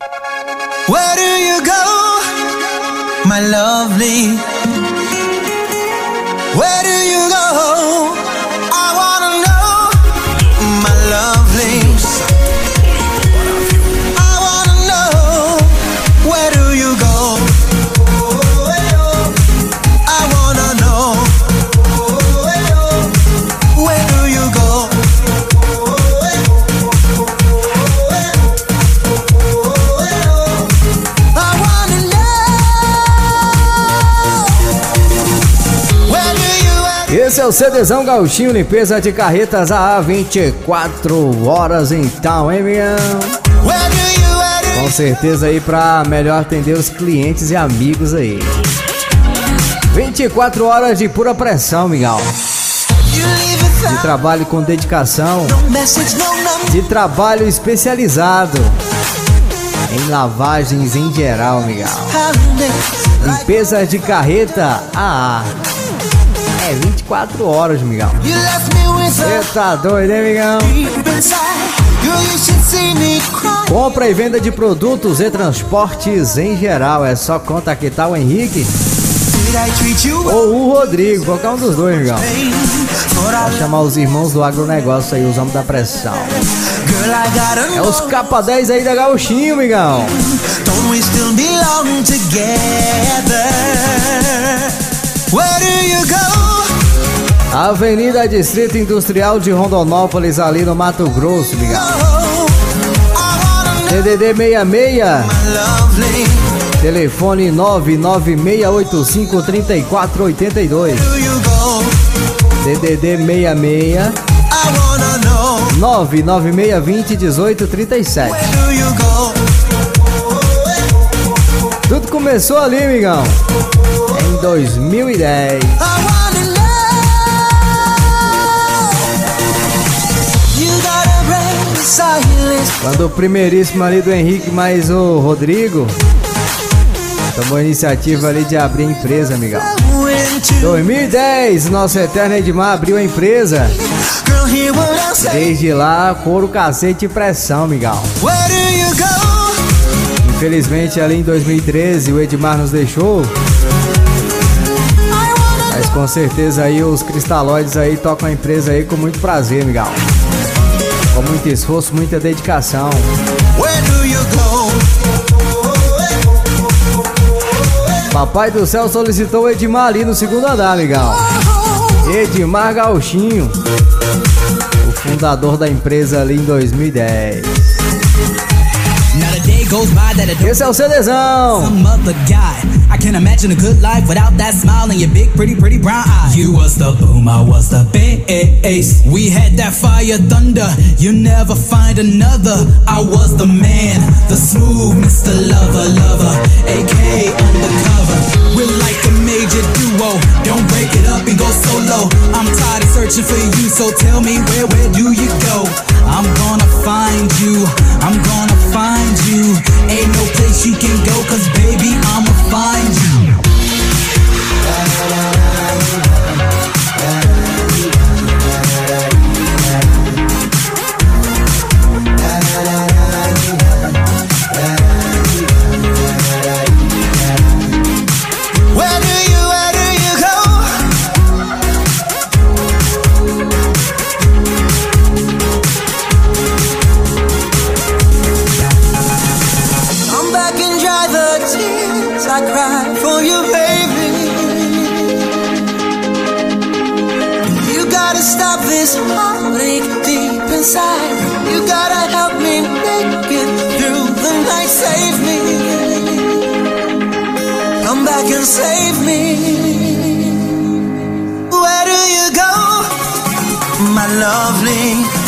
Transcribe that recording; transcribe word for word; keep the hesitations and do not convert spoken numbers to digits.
Where do you go, my lovely? Where do you go? I wanna know, my lovely. I wanna know, where do you go? I wanna know, where do you go? I wanna know, where do you? Esse é o CDzão Gauchinho, limpeza de carretas a vinte e quatro horas então, hein, minhão? Com certeza aí pra melhor atender os clientes e amigos aí. vinte e quatro horas de pura pressão, migão. De trabalho com dedicação, de trabalho especializado em lavagens em geral, migão. Limpeza de carreta a é vinte e quatro horas, migão. Você tá doido, hein, migão? Compra e venda de produtos e transportes em geral. É só contactar o Henrique ou o Rodrigo, qualquer um dos dois, migão. Vai chamar os irmãos do agronegócio aí, os homens da pressão. É os capa dez aí da Gauchinho, migão. Avenida Distrito Industrial de Rondonópolis, ali no Mato Grosso, migão. D D D sessenta e seis, telefone nove nove seis oito cinco três quatro oito dois. D D D sessenta e seis, nove nove seis dois zero um oito três sete. Tudo começou ali, migão, em dois mil e dez. Quando o primeiríssimo ali do Henrique mais o Rodrigo tomou a iniciativa ali de abrir a empresa, amigão. dois mil e dez, nosso eterno Edmar abriu a empresa. Desde lá, couro, cacete e pressão, amigão. Infelizmente ali em dois mil e treze o Edmar nos deixou. Mas com certeza aí os cristalóides aí tocam a empresa aí com muito prazer, amigão. Com muito esforço, muita dedicação. Papai do céu solicitou o Edmar ali no segundo andar, amigão. Edmar Gauchinho, o fundador da empresa ali em dois mil e dez. Esse é o CDzão. I can't imagine a good life without that smile and your big, pretty, pretty brown eyes. You was the boom, I was the bass. We had that fire thunder, you never find another. I was the man, the smooth Mister Lover, lover, A K A undercover. We're like a major duo, don't break it up and go solo. I'm tired of searching for you, so tell me where, where do you go? I'm gonna find you, I'm gonna find you. Ain't no place you can go, cause baby, I'ma find you. Where do you, where do you go? Come back and dry the tears I cried for you, baby. You gotta stop this heartache deep inside. You gotta help me make it through the night. Save me. Come back and save me. Where do you go, my lovely?